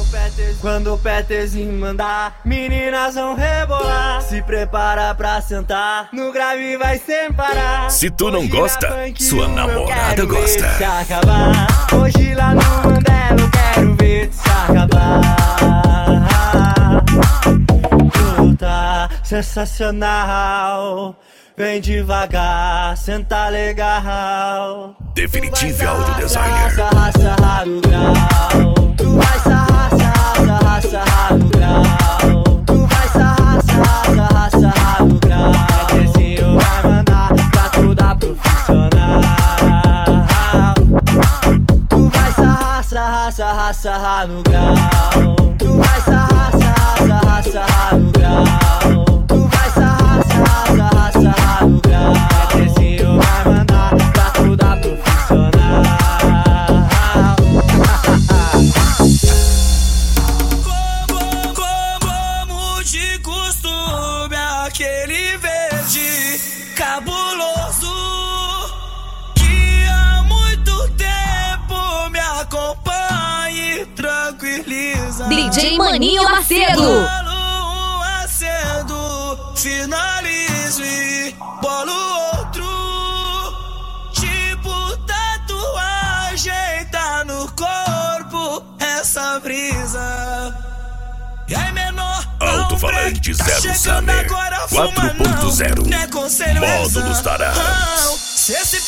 Quando o Peterzinho mandar, meninas vão rebolar. Se prepara pra sentar, no grave vai sem parar. Se tu não gosta, sua namorada gosta. Se acabar, hoje lá no Mandela eu quero ver se acabar. Tu tá sensacional, vem devagar, senta legal. Definitive Audio Designer. Sarra, sarra no grau. Tu vai sarrar, sarrar, sarrar no grau. Tu vai sarrar, sarrar, sarrar no grau. Peterzinho vai mandar pra toda profissional. Tu vai sarrar, sarrar, sarrar, sarrar no grau. Tu vai sarrar, sarrar, sarrar no grau. Tu vai sarrar, sarrar, sarrar no grau. Peterzinho vai mandar pra toda profissional. Como de costume, aquele verde cabuloso que há muito tempo me acompanha e tranquiliza. DJ Maninho Macedo. Acendo, finalizo e bolo outro. Tipo tatuagem, tá no corpo essa brisa. E aí, menor, Alto-falante Zero Summer 4.0. Módulos Tarãs. Se esse